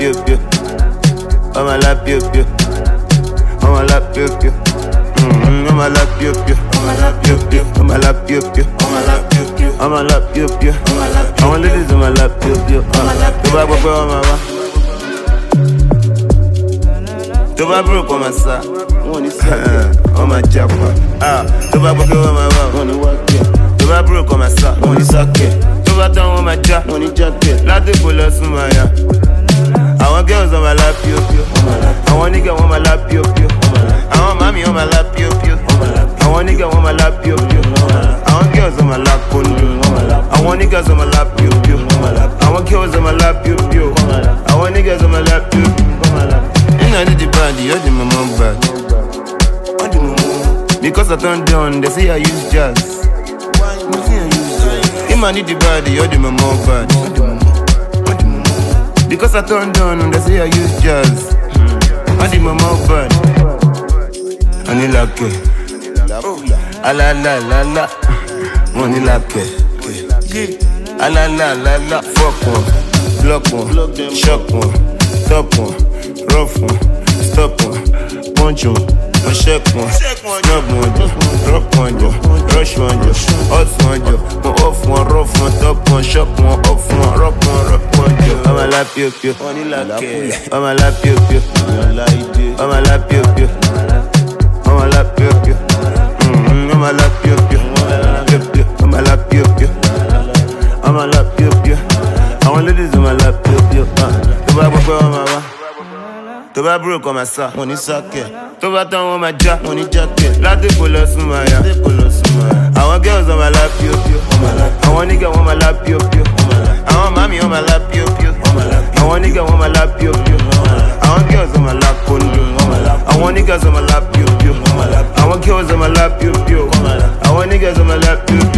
you, you. I'ma lap you, you. I'ma lap you, you. I'ma lap you, you. I'ma lap you, you. I'ma lap you, you. I'ma lap you, you. I'ma lap you, you. I want ladies, I'ma lap you, you. To buy what I'ma buy. To buy broke on my side. On my job, to buy what I'ma buy. To buy broke on my side. Money socket. To buy down on my job. Money jacket. Not the full of Sumaya. I want girls on my lap, you, you. I want nigga on my lap, you, you. I want mommy on my lap, you, you. I want nigga on my lap, you, you. I want girls on my lap, you. I want niggas on my lap, you, you. I want girls on my lap, you, you. I want niggas on my lap, you. You know the body, you're the mama bad. Because I turned down, they say I use jazz. You man need the body, you're the mama bad. Because I turned down, they say I use jazz. I did my mouth bad. I need like it. Ah la la la la. Money like it. Ah la la la la. Fuck one, block one, shock one, top one, rough one, stop one, punch one, shake one, snub one, drop one, rush one, hot one, off one, rough one, top one, shock one, off one, rock one. I'ma lap you, you. I'ma lap you, you. I'ma lap you, you. I'ma lap you, you. I'ma lap you, you. I'ma lap you, you. I'ma lap you, you. I want ladies in my lap you, you. To buy what I'ma buy. To buy broke on my sack. Money socket. To buy down on my jack. Money jacket. Not the full of Sumaya. I want girls on my lap you, you. I want nigga on my lap you, you. I want mommy on my lap, you, you. I want nigga on my lap, you, you. I want girls on my lap, you. I want niggas on my lap, you, you. I want girls on my lap, you, you. I want niggas on my lap, you.